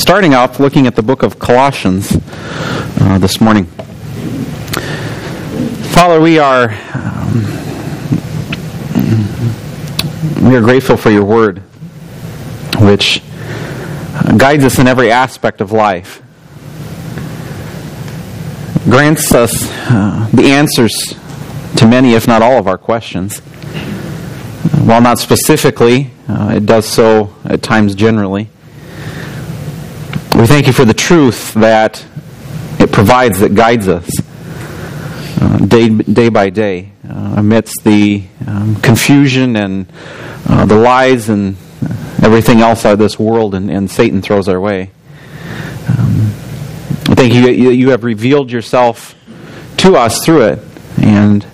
starting off looking at the book of Colossians this morning. Father, we are grateful for your word, which guides us in every aspect of life. Grants us the answers to many, if not all, of our questions. While not specifically, it does so at times generally. We thank you for the truth that it provides, that guides us day by day amidst the confusion and the lies and everything else out of this world and Satan throws our way. I thank you that you have revealed yourself to us through it, and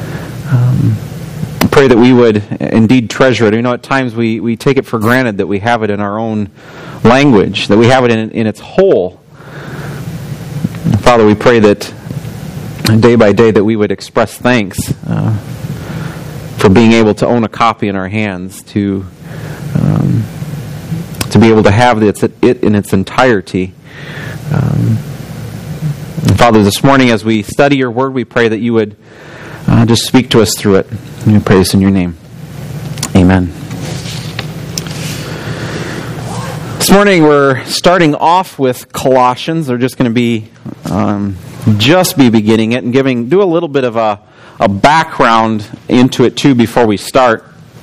pray that we would indeed treasure it. You know, at times we take it for granted that we have it in our own language, that we have it in its whole. Father, we pray that day by day that we would express thanks for being able to own a copy in our hands, to be able to have it in its entirety. And Father, this morning as we study your word, we pray that you would just speak to us through it. And we pray this in your name. Amen. This morning we're starting off with Colossians. We're just going to be beginning it and do a little bit of a background into it too before we start.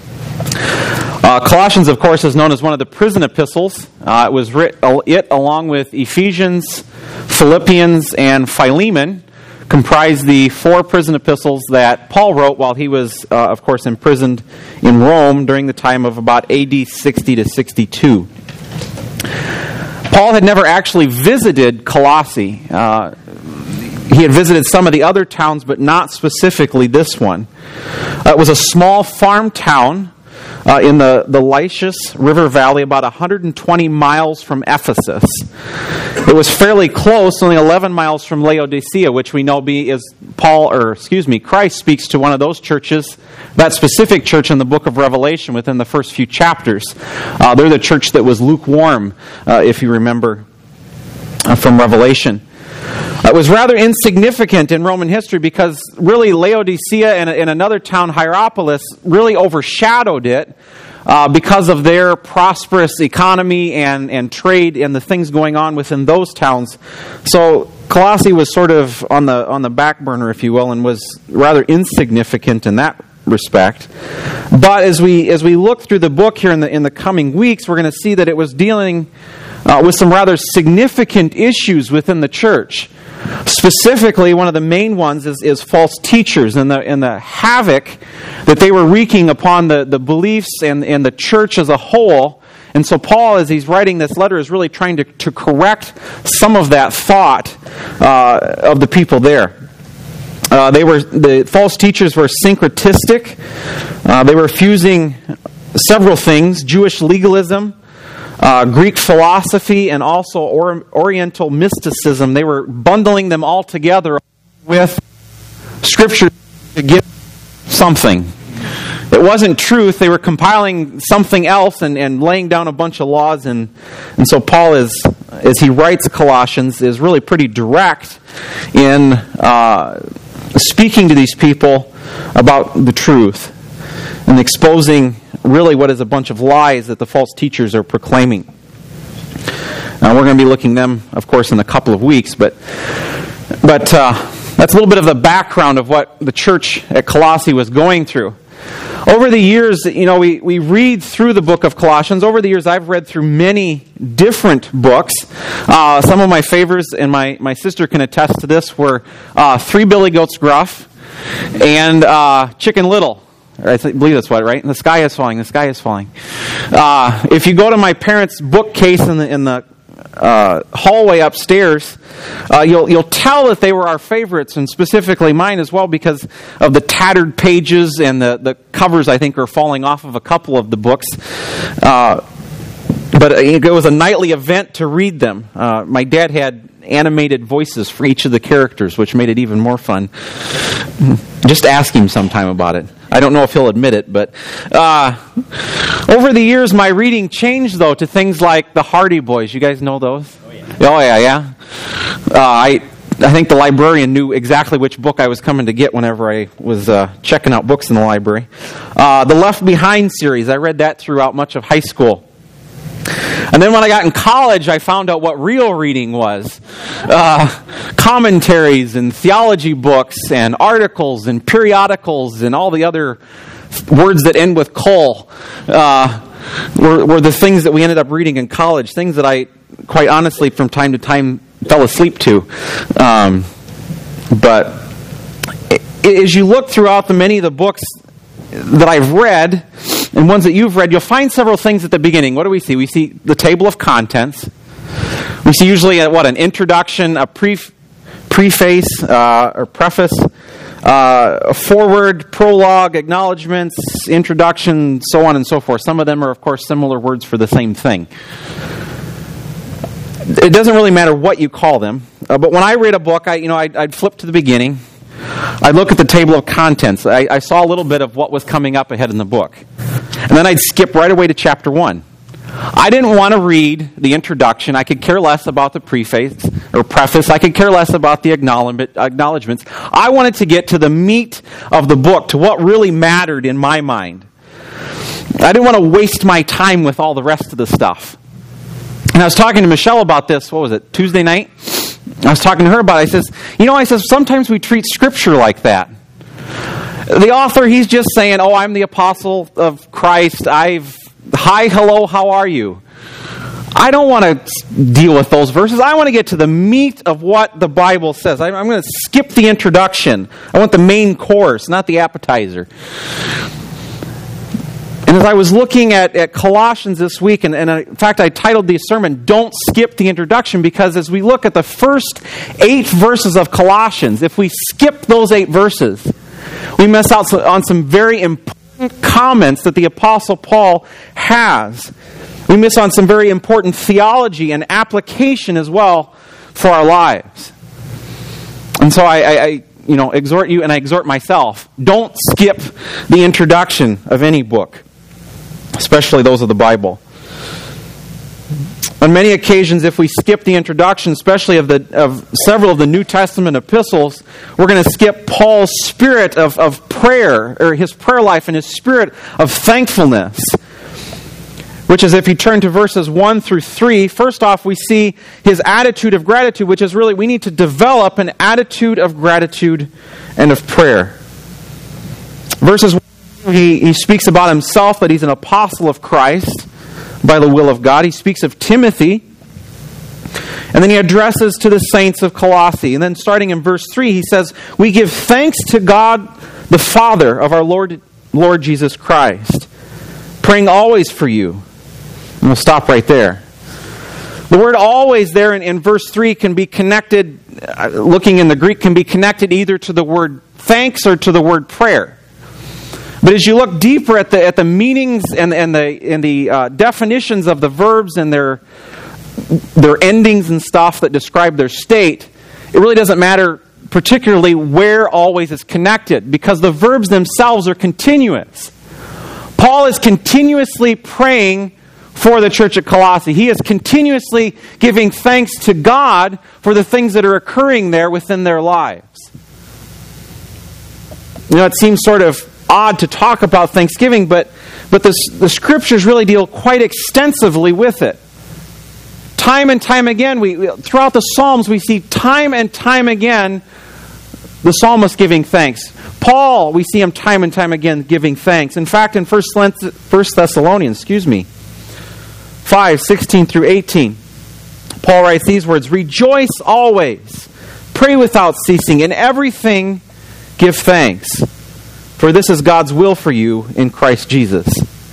Colossians, of course, is known as one of the prison epistles. It was along with Ephesians, Philippians, and Philemon, comprised the 4 prison epistles that Paul wrote while he was, of course, imprisoned in Rome during the time of about AD 60 to 62. Paul had never actually visited Colossae. He had visited some of the other towns, but not specifically this one. It was a small farm town in the Lycus River Valley, about 120 miles from Ephesus. It was fairly close, only 11 miles from Laodicea, which we know Christ speaks to one of those churches, that specific church in the book of Revelation within the first few chapters. They're the church that was lukewarm, if you remember from Revelation. It was rather insignificant in Roman history because really Laodicea and another town, Hierapolis, really overshadowed it because of their prosperous economy and trade and the things going on within those towns. So Colossae was sort of on the back burner, if you will, and was rather insignificant in that respect. But as we look through the book here in the coming weeks, we're going to see that it was dealing with some rather significant issues within the church. Specifically, one of the main ones is false teachers and the havoc that they were wreaking upon the beliefs and the church as a whole. And so Paul, as he's writing this letter, is really trying to correct some of that thought of the people there. The false teachers were syncretistic. They were fusing several things: Jewish legalism, Greek philosophy, and also Oriental mysticism. They were bundling them all together with Scripture to give something. It wasn't truth. They were compiling something else and laying down a bunch of laws. And so Paul, as he writes Colossians, is really pretty direct in speaking to these people about the truth and exposing really what is a bunch of lies that the false teachers are proclaiming. Now, we're going to be looking at them, of course, in a couple of weeks, but that's a little bit of the background of what the church at Colossae was going through. Over the years, we read through the book of Colossians. Over the years, I've read through many different books. Some of my favorites, and my sister can attest to this, were Three Billy Goats Gruff and Chicken Little. I believe that's what, right? The sky is falling. The sky is falling. If you go to my parents' bookcase in the hallway upstairs, you'll tell that they were our favorites, and specifically mine as well, because of the tattered pages and the covers. I think are falling off of a couple of the books. But it was a nightly event to read them. My dad had animated voices for each of the characters, which made it even more fun. Just ask him sometime about it. I don't know if he'll admit it, but over the years, my reading changed, though, to things like the Hardy Boys. You guys know those? Oh, yeah. I think the librarian knew exactly which book I was coming to get whenever I was checking out books in the library. The Left Behind series, I read that throughout much of high school. And then when I got in college, I found out what real reading was. Commentaries and theology books and articles and periodicals and all the other words that end with "col" were the things that we ended up reading in college, things that I, quite honestly, from time to time fell asleep to. But as you look throughout many of the books that I've read, and ones that you've read, you'll find several things at the beginning. What do we see? We see the table of contents. We see usually an introduction, a preface or preface, a foreword, prologue, acknowledgments, introduction, so on and so forth. Some of them are, of course, similar words for the same thing. It doesn't really matter what you call them. But when I read a book, I'd flip to the beginning. I'd look at the table of contents. I saw a little bit of what was coming up ahead in the book. And then I'd skip right away to chapter 1. I didn't want to read the introduction. I could care less about the preface or preface. I could care less about the acknowledgments. I wanted to get to the meat of the book, to what really mattered in my mind. I didn't want to waste my time with all the rest of the stuff. And I was talking to Michelle about this, Tuesday night? I was talking to her about it. I says, sometimes we treat Scripture like that. The author, he's just saying, I'm the apostle of Christ. Hi, hello, how are you? I don't want to deal with those verses. I want to get to the meat of what the Bible says. I'm going to skip the introduction. I want the main course, not the appetizer. And as I was looking at Colossians this week, and in fact I titled the sermon, Don't Skip the Introduction, because as we look at the first 8 verses of Colossians, if we skip those 8 verses, we miss out on some very important comments that the Apostle Paul has. We miss on some very important theology and application as well for our lives. And so I exhort you, and I exhort myself, don't skip the introduction of any book, especially those of the Bible. On many occasions, if we skip the introduction, especially of several of the New Testament epistles, we're going to skip Paul's spirit of prayer, or his prayer life and his spirit of thankfulness. Which is, if you turn to verses 1 through 3, first off, we see his attitude of gratitude, which is really, we need to develop an attitude of gratitude and of prayer. Verses 1, he speaks about himself, that he's an apostle of Christ by the will of God. He speaks of Timothy. And then he addresses to the saints of Colossae. And then starting in verse 3, he says, we give thanks to God, the Father of our Lord Jesus Christ, praying always for you. And we'll stop right there. The word always there in verse 3 can be connected, looking in the Greek, can be connected either to the word thanks or to the word prayer. But as you look deeper at the meanings and the definitions of the verbs and their endings and stuff that describe their state, it really doesn't matter particularly where always is connected, because the verbs themselves are continuous. Paul is continuously praying for the church at Colossae. He is continuously giving thanks to God for the things that are occurring there within their lives. It seems sort of odd to talk about Thanksgiving, but the Scriptures really deal quite extensively with it. Time and time again, throughout the Psalms, we see time and time again the psalmist giving thanks. Paul, we see him time and time again giving thanks. In fact, in 1 Thessalonians, 5:16 through 18, Paul writes these words, rejoice always, pray without ceasing, in everything give thanks, for this is God's will for you in Christ Jesus.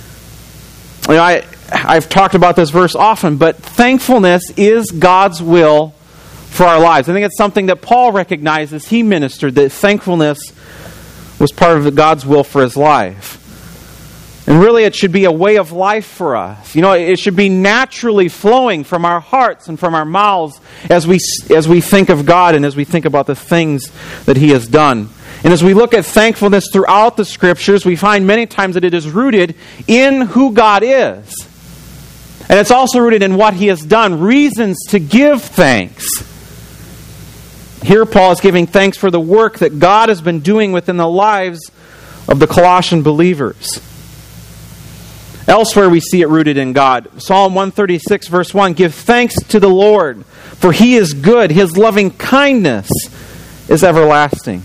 I've talked about this verse often, but thankfulness is God's will for our lives. I think it's something that Paul recognized as he ministered, that thankfulness was part of God's will for his life. And really, it should be a way of life for us. It should be naturally flowing from our hearts and from our mouths as we think of God and as we think about the things that He has done. And as we look at thankfulness throughout the Scriptures, we find many times that it is rooted in who God is. And it's also rooted in what He has done, reasons to give thanks. Here Paul is giving thanks for the work that God has been doing within the lives of the Colossian believers. Elsewhere we see it rooted in God. Psalm 136 verse 1, give thanks to the Lord, for He is good. His loving kindness is everlasting.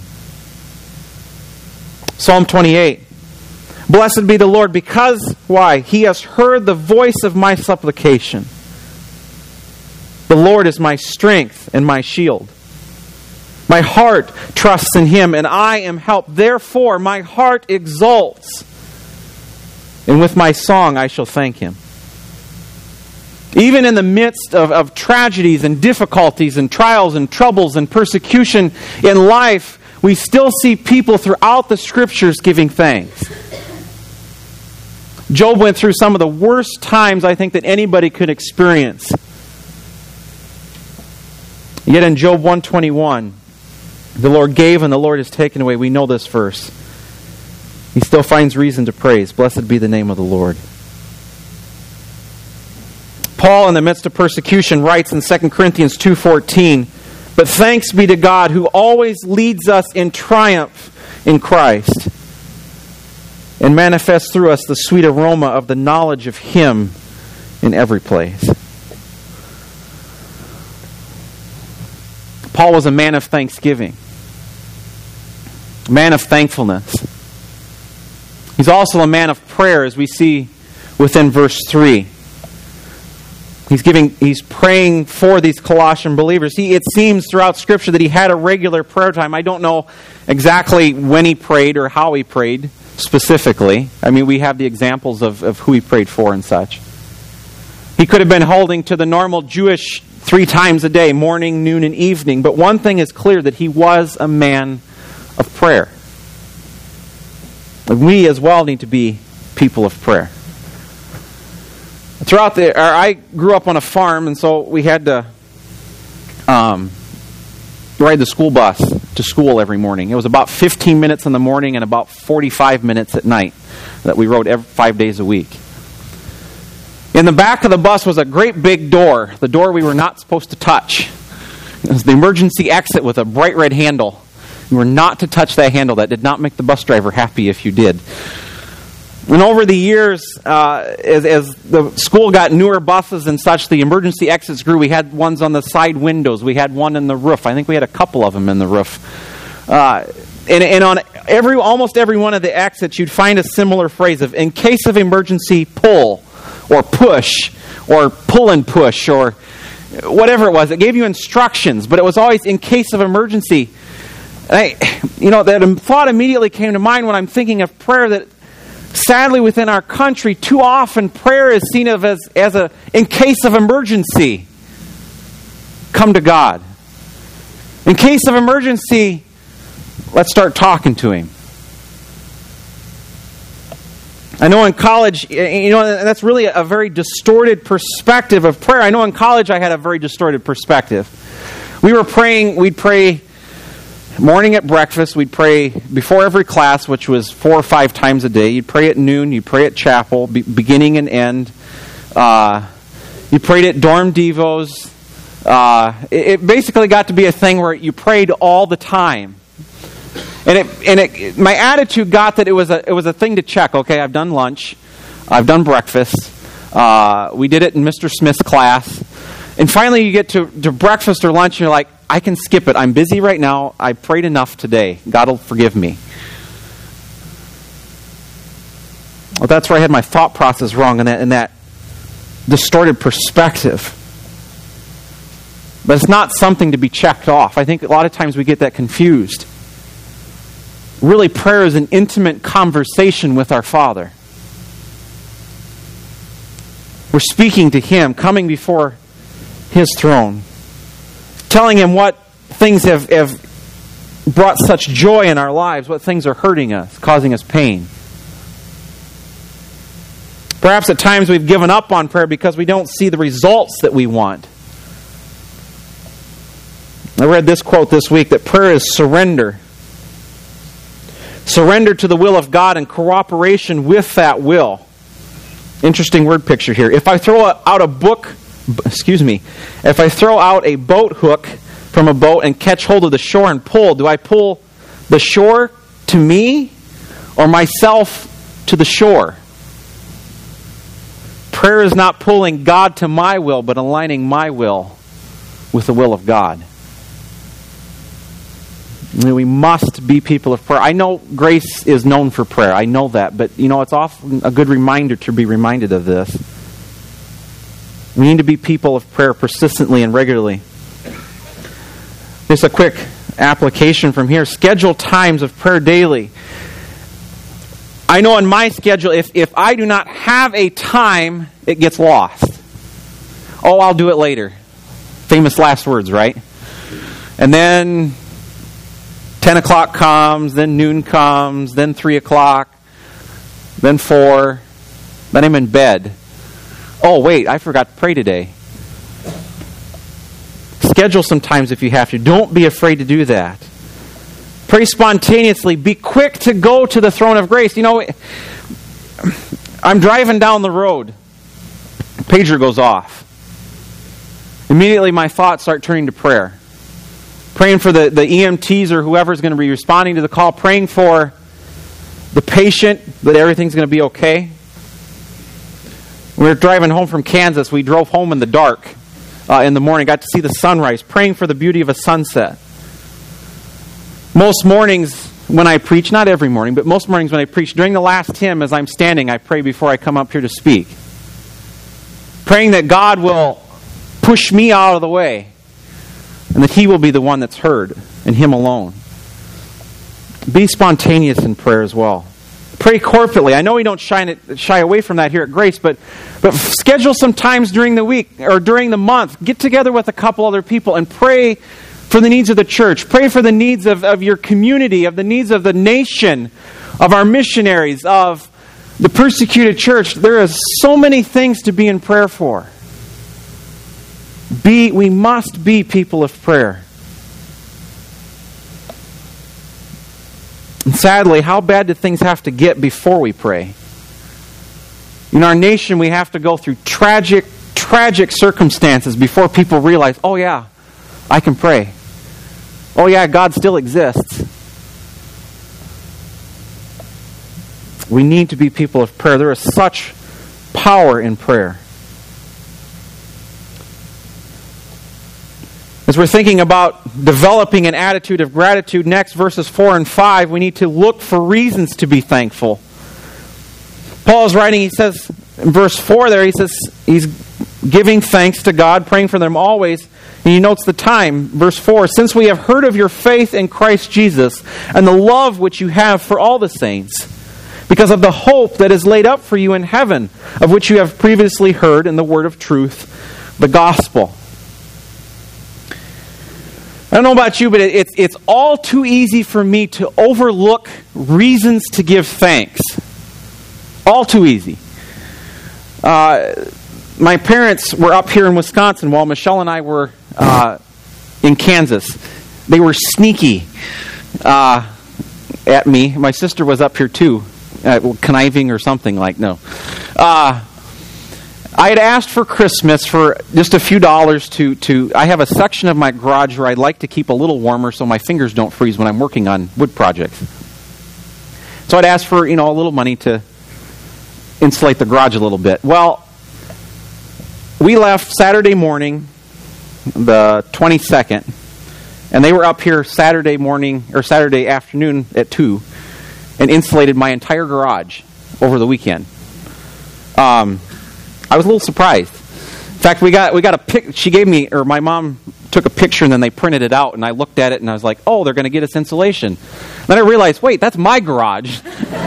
Psalm 28, blessed be the Lord, because, why? He has heard the voice of my supplication. The Lord is my strength and my shield. My heart trusts in Him, and I am helped. Therefore, my heart exults. And with my song I shall thank Him. Even in the midst of tragedies and difficulties and trials and troubles and persecution in life, we still see people throughout the Scriptures giving thanks. Job went through some of the worst times I think that anybody could experience. Yet in Job 121, the Lord gave and the Lord has taken away. We know this verse. He still finds reason to praise. Blessed be the name of the Lord. Paul, in the midst of persecution, writes in 2 Corinthians 2:14, but thanks be to God who always leads us in triumph in Christ and manifests through us the sweet aroma of the knowledge of Him in every place. Paul was a man of thanksgiving, a man of thankfulness. He's also a man of prayer, as we see within verse 3. He's praying for these Colossian believers. It seems throughout Scripture that he had a regular prayer time. I don't know exactly when he prayed or how he prayed specifically. I mean, we have the examples of who he prayed for and such. He could have been holding to the normal Jewish 3 times a day, morning, noon, and evening. But one thing is clear, that he was a man of prayer. We as well need to be people of prayer. I grew up on a farm, and so we had to ride the school bus to school every morning. It was about 15 minutes in the morning and about 45 minutes at night that we rode 5 days a week. In the back of the bus was a great big door, the door we were not supposed to touch. It was the emergency exit with a bright red handle. You were not to touch that handle. That did not make the bus driver happy if you did. And over the years, as the school got newer buses and such, the emergency exits grew. We had ones on the side windows. We had one in the roof. I think we had a couple of them in the roof. And on almost every one of the exits, you'd find a similar phrase of, in case of emergency, pull, or push, or pull and push, or whatever it was. It gave you instructions, but it was always in case of emergency. That thought immediately came to mind when I'm thinking of prayer, that sadly within our country, too often prayer is seen of as a, in case of emergency, come to God. In case of emergency, let's start talking to Him. I know in college, that's really a very distorted perspective of prayer. I know in college I had a very distorted perspective. We'd pray morning at breakfast, we'd pray before every class, which was 4 or 5 times a day. You'd pray at noon, you'd pray at chapel, beginning and end. You prayed at dorm devos. It basically got to be a thing where you prayed all the time. And my attitude got that it was a thing to check. Okay, I've done lunch, I've done breakfast. We did it in Mr. Smith's class. And finally you get to breakfast or lunch and you're like, I can skip it. I'm busy right now. I prayed enough today. God will forgive me. Well, that's where I had my thought process wrong in that distorted perspective. But it's not something to be checked off. I think a lot of times we get that confused. Really, prayer is an intimate conversation with our Father. We're speaking to Him, coming before His throne, telling Him what things have brought such joy in our lives, what things are hurting us, causing us pain. Perhaps at times we've given up on prayer because we don't see the results that we want. I read this quote this week that prayer is surrender. Surrender to the will of God and cooperation with that will. Interesting word picture here. If I throw out a boat hook from a boat and catch hold of the shore and pull, do I pull the shore to me or myself to the shore? Prayer is not pulling God to my will, but aligning my will with the will of God. We must be people of prayer. I know Grace is known for prayer. I know that. But, it's often a good reminder to be reminded of this. We need to be people of prayer persistently and regularly. Just a quick application from here. Schedule times of prayer daily. I know in my schedule, if I do not have a time, it gets lost. Oh, I'll do it later. Famous last words, right? And then 10 o'clock comes, then noon comes, then 3 o'clock, then 4, then I'm in bed. Oh, wait, I forgot to pray today. Schedule some times if you have to. Don't be afraid to do that. Pray spontaneously. Be quick to go to the throne of grace. I'm driving down the road. Pager goes off. Immediately my thoughts start turning to prayer. Praying for the EMTs or whoever's going to be responding to the call. Praying for the patient that everything's going to be okay. We were driving home from Kansas. We drove home in the dark in the morning. Got to see the sunrise. Praying for the beauty of a sunset. Most mornings when I preach, not every morning, but most mornings when I preach, during the last hymn as I'm standing, I pray before I come up here to speak. Praying that God will push me out of the way and that He will be the one that's heard and Him alone. Be spontaneous in prayer as well. Pray corporately. I know we don't shy away from that here at Grace, but schedule some times during the week or during the month. Get together with a couple other people and pray for the needs of the church. Pray for the needs of your community, of the needs of the nation, of our missionaries, of the persecuted church. There are so many things to be in prayer for. We must be people of prayer. And sadly, how bad do things have to get before we pray? In our nation, we have to go through tragic circumstances before people realize, oh yeah, I can pray. Oh yeah, God still exists. We need to be people of prayer. There is such power in prayer. As we're thinking about developing an attitude of gratitude, next verses 4 and 5, we need to look for reasons to be thankful. Paul is writing, he says, in verse 4 there, he says, he's giving thanks to God, praying for them always. And he notes the time, verse 4, since we have heard of your faith in Christ Jesus and the love which you have for all the saints, because of the hope that is laid up for you in heaven, of which you have previously heard in the word of truth, the gospel. I don't know about you, but it's all too easy for me to overlook reasons to give thanks. All too easy. My parents were up here in Wisconsin while Michelle and I were in Kansas. They were sneaky at me. My sister was up here too, conniving or something like, no. I had asked for Christmas for just a few dollars to I have a section of my garage where I'd like to keep a little warmer so my fingers don't freeze when I'm working on wood projects. So I'd asked for, a little money to insulate the garage a little bit. Well, we left Saturday morning, the 22nd, and they were up here Saturday morning or Saturday afternoon at 2 and insulated my entire garage over the weekend. I was a little surprised. In fact, we got a pic. She gave me, or my mom took a picture and then they printed it out, and I looked at it and I was like, "Oh, they're going to get us insulation." Then I realized, wait, that's my garage.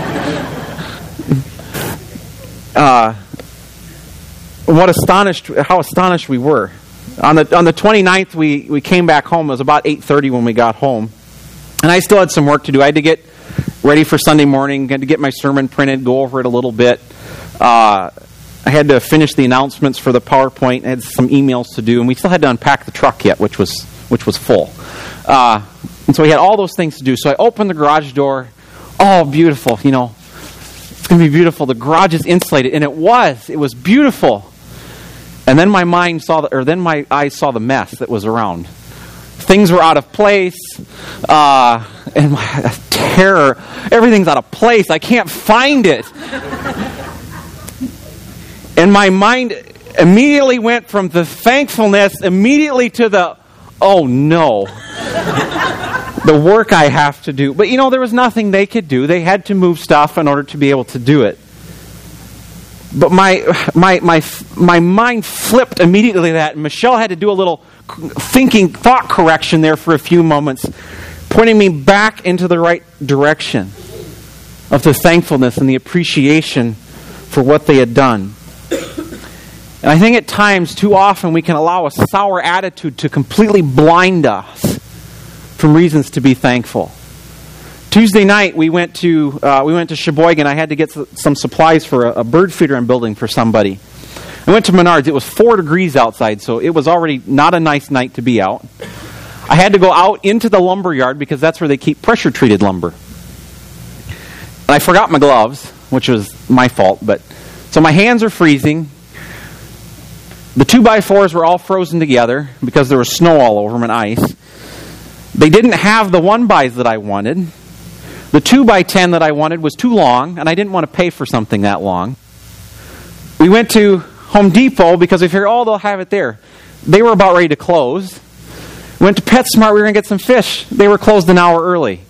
How astonished we were. On the 29th, we came back home. It was about 8:30 when we got home, and I still had some work to do. I had to get ready for Sunday morning, had to get my sermon printed, go over it a little bit. I had to finish the announcements for the PowerPoint. I had some emails to do, and we still had to unpack the truck yet, which was full. And so we had all those things to do. So I opened the garage door. Oh, beautiful, It's going to be beautiful. The garage is insulated, and it was beautiful. And then my eyes saw the mess that was around. Things were out of place, and my terror. Everything's out of place. I can't find it. And my mind immediately went from the thankfulness immediately to the, oh no, the work I have to do. But there was nothing they could do. They had to move stuff in order to be able to do it. But my mind flipped immediately to that, and Michelle had to do a little thought correction there for a few moments, pointing me back into the right direction of the thankfulness and the appreciation for what they had done. And I think at times, too often, we can allow a sour attitude to completely blind us from reasons to be thankful. Tuesday night, we went to Sheboygan. I had to get some supplies for a bird feeder I'm building for somebody. I went to Menards. It was 4 degrees outside, so it was already not a nice night to be out. I had to go out into the lumber yard because that's where they keep pressure-treated lumber. And I forgot my gloves, which was my fault. So my hands are freezing. The 2x4s were all frozen together because there was snow all over them and ice. They didn't have the 1xs that I wanted. The 2x10 that I wanted was too long, and I didn't want to pay for something that long. We went to Home Depot because we figured, they'll have it there. They were about ready to close. We went to PetSmart. We were going to get some fish. They were closed an hour early.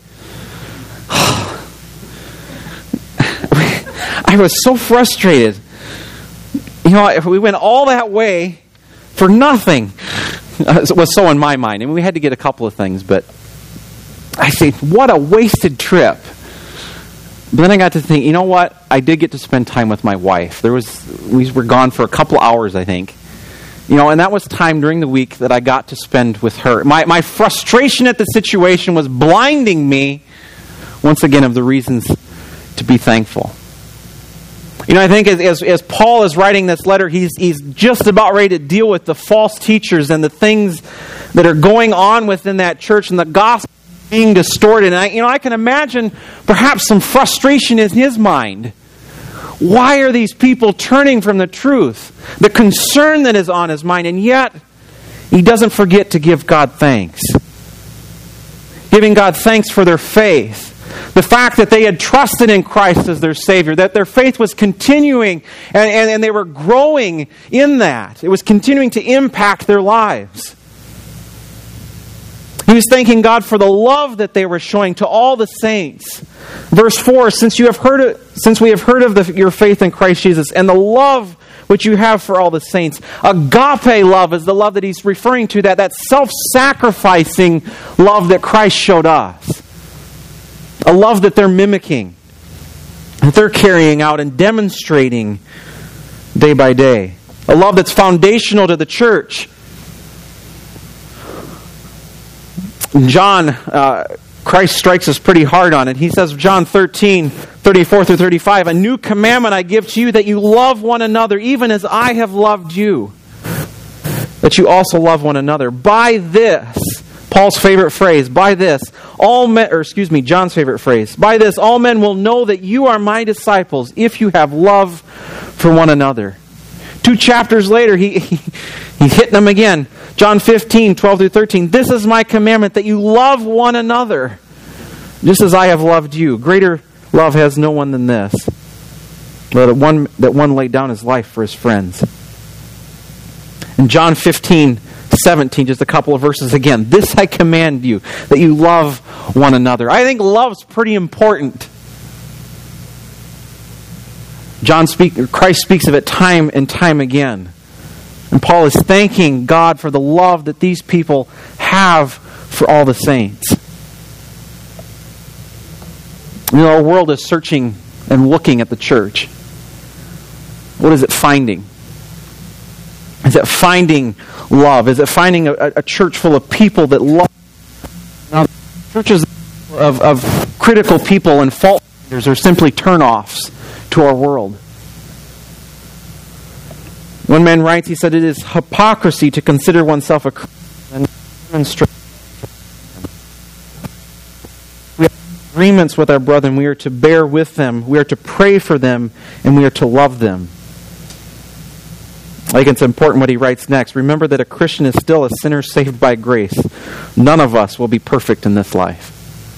I was so frustrated. We went all that way for nothing. It was so in my mind. And we had to get a couple of things, but I say, what a wasted trip. But then I got to think, you know what? I did get to spend time with my wife. We were gone for a couple hours, I think. And that was time during the week that I got to spend with her. My frustration at the situation was blinding me, once again, of the reasons to be thankful. I think as Paul is writing this letter, he's just about ready to deal with the false teachers and the things that are going on within that church and the gospel being distorted. And I can imagine perhaps some frustration in his mind. Why are these people turning from the truth? The concern that is on his mind, and yet he doesn't forget to give God thanks. Giving God thanks for their faith. The fact that they had trusted in Christ as their Savior, that their faith was continuing and they were growing in that. It was continuing to impact their lives. He was thanking God for the love that they were showing to all the saints. Verse 4, since we have heard of your faith in Christ Jesus and the love which you have for all the saints. Agape love is the love that he's referring to, that self-sacrificing love that Christ showed us. A love that they're mimicking, that they're carrying out and demonstrating day by day. A love that's foundational to the church. John, Christ strikes us pretty hard on it. He says, John 13, 34 through 35, a new commandment I give to you, that you love one another, even as I have loved you. That you also love one another. By this, Paul's favorite phrase, by this, John's favorite phrase, by this, all men will know that you are my disciples if you have love for one another. 2 chapters later, he's hitting them again. John 15, 12 through 13. This is my commandment, that you love one another, just as I have loved you. Greater love has no one than this, that one laid down his life for his friends. In John 15, 17, just a couple of verses again. This I command you, that you love one another. I think love's pretty important. Christ speaks of it time and time again. And Paul is thanking God for the love that these people have for all the saints. Our world is searching and looking at the church. What is it finding? Is it finding love? Is it finding a church full of people that love? Now, churches of critical people and fault finders are simply turn-offs to our world. One man writes, he said, "It is hypocrisy to consider oneself a Christian and demonstrate. We have agreements with our brethren. We are to bear with them. We are to pray for them, and we are to love them." I think it's important what he writes next. "Remember that a Christian is still a sinner saved by grace. None of us will be perfect in this life."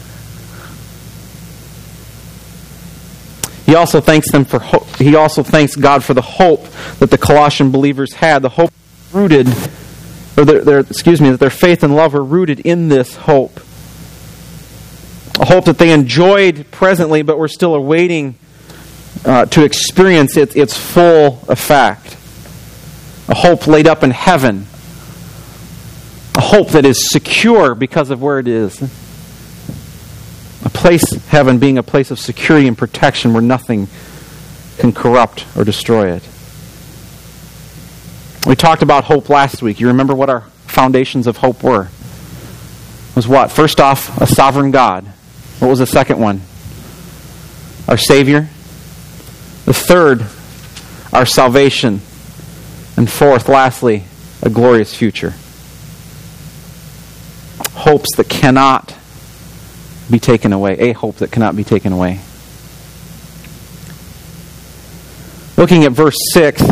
He also thanks He also thanks God for the hope that the Colossian believers had. The hope rooted, that their faith and love were rooted in this hope. A hope that they enjoyed presently, but were still awaiting to experience its full effect. A hope laid up in heaven. A hope that is secure because of where it is. Heaven being a place of security and protection where nothing can corrupt or destroy it. We talked about hope last week. You remember what our foundations of hope were? It was what? First off, a sovereign God. What was the second one? Our Savior. The third, our salvation. And fourth, lastly, a glorious future. Hopes that cannot be taken away. A hope that cannot be taken away. Looking at verse 6,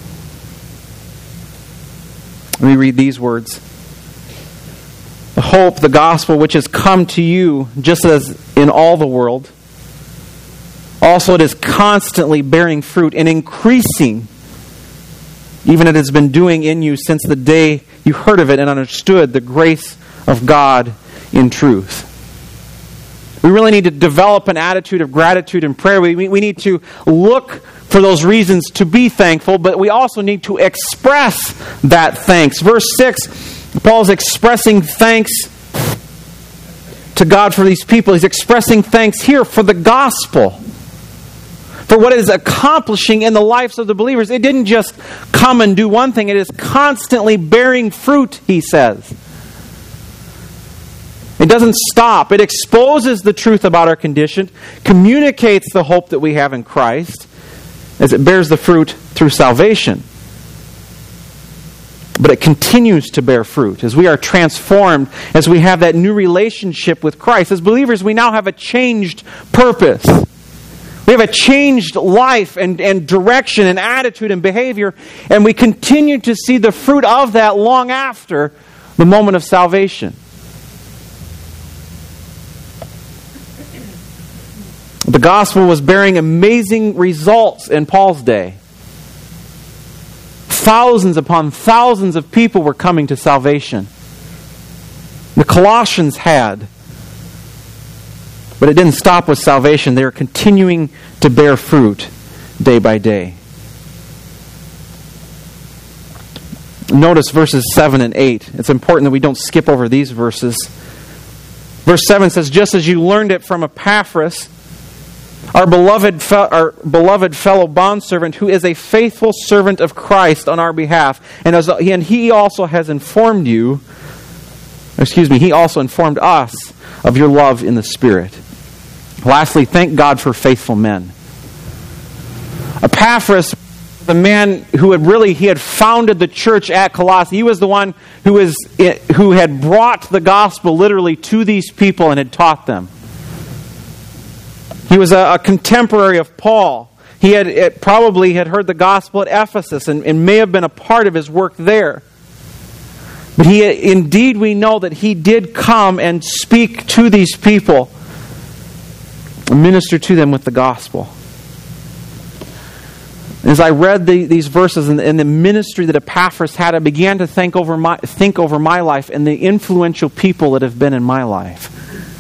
we read these words. "The hope, the gospel which has come to you, just as in all the world, also it is constantly bearing fruit and increasing, even it has been doing in you since the day you heard of it and understood the grace of God in truth." We really need to develop an attitude of gratitude and prayer. We need to look for those reasons to be thankful, but we also need to express that thanks. Verse 6, Paul is expressing thanks to God for these people. He's expressing thanks here for the gospel, for what it is accomplishing in the lives of the believers. It didn't just come and do one thing. It is constantly bearing fruit, he says. It doesn't stop. It exposes the truth about our condition, communicates the hope that we have in Christ, as it bears the fruit through salvation. But it continues to bear fruit as we are transformed, as we have that new relationship with Christ. As believers, we now have a changed purpose. We have a changed life and direction and attitude and behavior, and we continue to see the fruit of that long after the moment of salvation. The gospel was bearing amazing results in Paul's day. Thousands upon thousands of people were coming to salvation. The Colossians had. But it didn't stop with salvation. They were continuing to bear fruit day by day. Notice verses 7 and 8. It's important that we don't skip over these verses. Verse 7 says, "Just as you learned it from Epaphras, our beloved fellow bondservant, who is a faithful servant of Christ on our behalf, and he also has informed he also informed us of your love in the Spirit." Lastly, thank God for faithful men. Epaphras, the man who had founded the church at Colossae. He was the one who had brought the gospel literally to these people and had taught them. He was a contemporary of Paul. He probably had heard the gospel at Ephesus and may have been a part of his work there. But indeed we know that he did come and speak to these people, and minister to them with the gospel. As I read these verses and the ministry that Epaphras had, I began to think over my life and the influential people that have been in my life.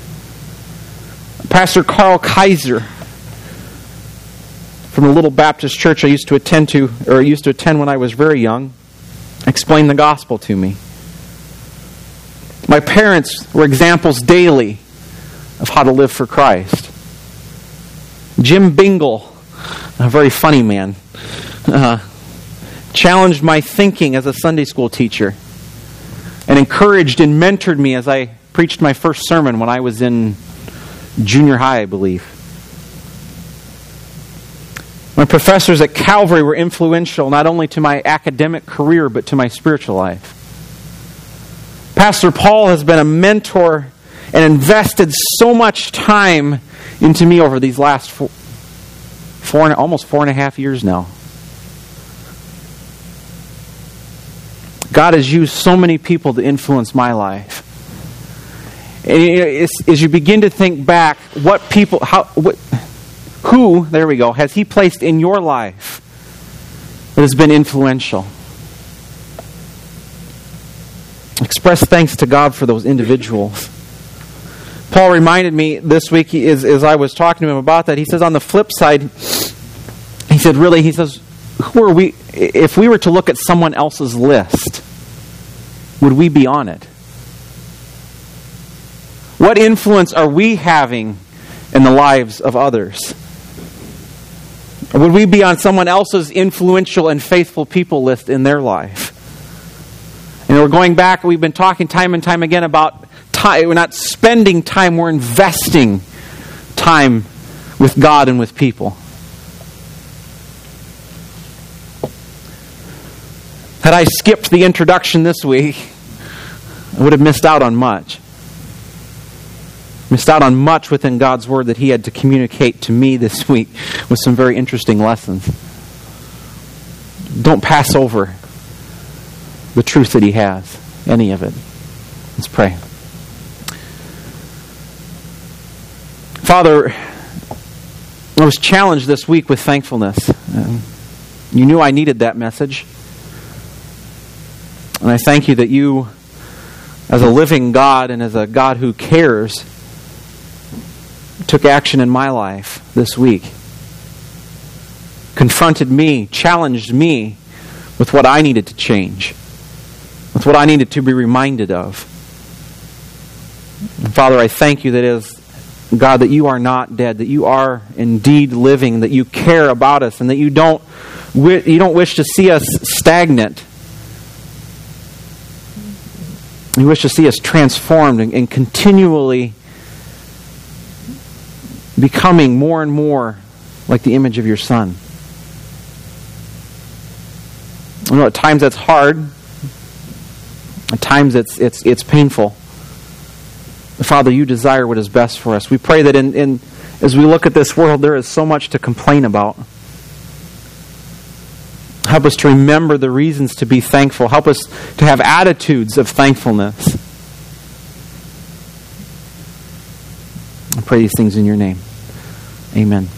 Pastor Carl Kaiser from the little Baptist church I used to attend when I was very young, explained the gospel to me. My parents were examples daily of how to live for Christ. Jim Bingle, a very funny man, challenged my thinking as a Sunday school teacher and encouraged and mentored me as I preached my first sermon when I was in junior high, I believe. My professors at Calvary were influential not only to my academic career, but to my spiritual life. Pastor Paul has been a mentor and invested so much time into me over these last almost 4.5 years now. God has used so many people to influence my life. And as you begin to think back, who has He placed in your life that has been influential? Express thanks to God for those individuals. Paul reminded me this week, as I was talking to him about that, he says on the flip side, he says, who are we? If we were to look at someone else's list, would we be on it? What influence are we having in the lives of others? Would we be on someone else's influential and faithful people list in their life? And we're going back, we've been talking time and time again about time. We're not spending time, we're investing time with God and with people. Had I skipped the introduction this week, I would have missed out on much. Missed out on much within God's Word that He had to communicate to me this week with some very interesting lessons. Don't pass over the truth that He has, any of it. Let's pray. Father, I was challenged this week with thankfulness. You knew I needed that message. And I thank You that You, as a living God and as a God who cares, took action in my life this week. Confronted me, challenged me with what I needed to change, with what I needed to be reminded of. And Father, I thank You that as God, that You are not dead, that You are indeed living, that You care about us, and that You don't wish to see us stagnant. You wish to see us transformed and continually becoming more and more like the image of Your Son. I know at times that's hard. At times it's painful. Father, You desire what is best for us. We pray that as we look at this world, there is so much to complain about. Help us to remember the reasons to be thankful. Help us to have attitudes of thankfulness. I pray these things in Your name. Amen.